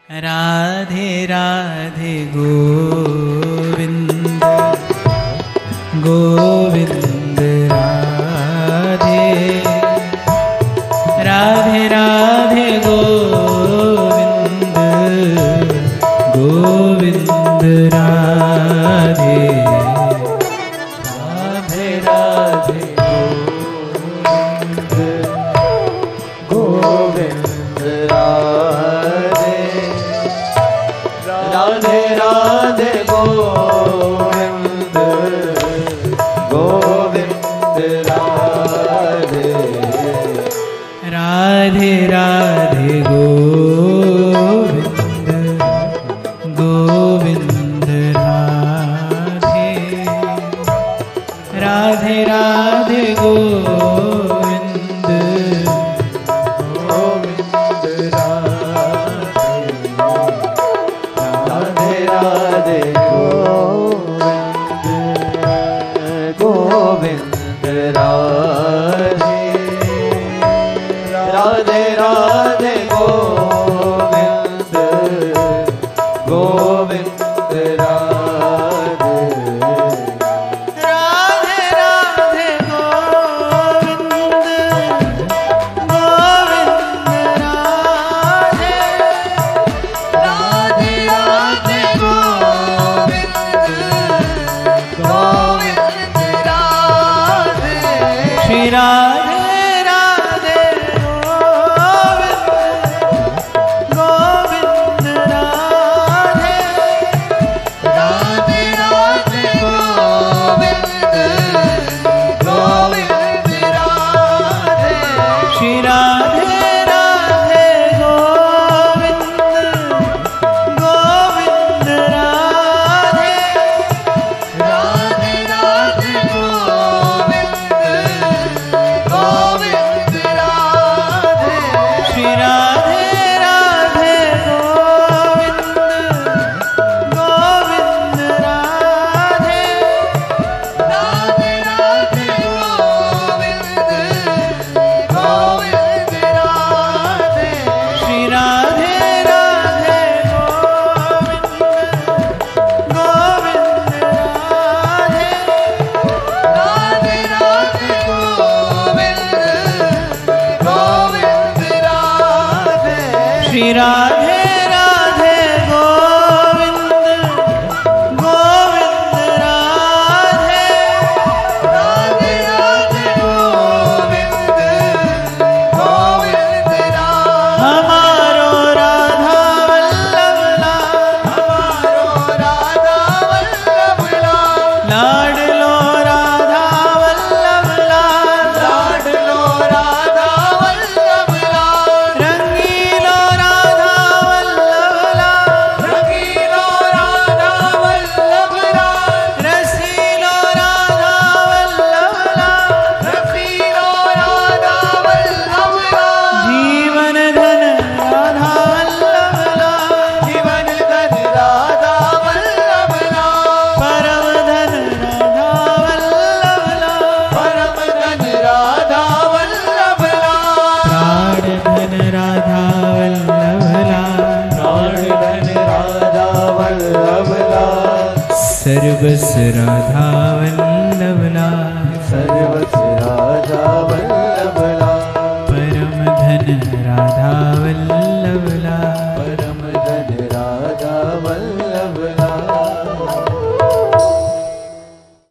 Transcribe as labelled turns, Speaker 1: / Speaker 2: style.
Speaker 1: राधे राधे गोविंद गोविंद राधे राधे राधे गोविंद गोविंद राधे राधे राधे गोविंद गोविंद राधे राधे राधे गोविंद गोविंद राधे राधे राधे गोविंद गोविंद राधे राधे राधे गोविंद गोविंद राधे राधे राधे गोविंद गोविंद राधे राधे राधे गोविंद गोविंद राधे राधे राधे गोविंद गोविंद राधे राधे राधे गोविंद गोविंद राधे श्री राधे राधे गोविंद गोविंद राधे राधे राधे गोविंद गोविंद राधे श्री राधे राधे गोविंद गोविंद राधे राधे राधे गोविंद गोविंद राधे श्री राधे राधे गोविंद गोविंद राधे राधे राधे गोविंद गोविंद राधे श्री राधे राधे गोविंद गोविंद राधे राधे राधे गोविंद गोविंद राधे श्री राधे राधे गोविंद गोविंद राधे राधे राधे गोविंद गोविंद राधे हमारो राधा वल्लभ लाडलो राधा वल्लभ लाडलो राधा वल्लभ रंगीलो राधा वल्लभ रंगीलो राधा वल्लभ रसीलो राधा वल्लभ रसीलो राधा वल्लभ जीवन धन राधा वल्लभ जीवन धन राधा वल्लभ परम धन राधा वल्लभ परम धन राधा वल्लभ प्राण धन राधा वल्लभ प्राण धन राधा वल्लभ सर्वस राधा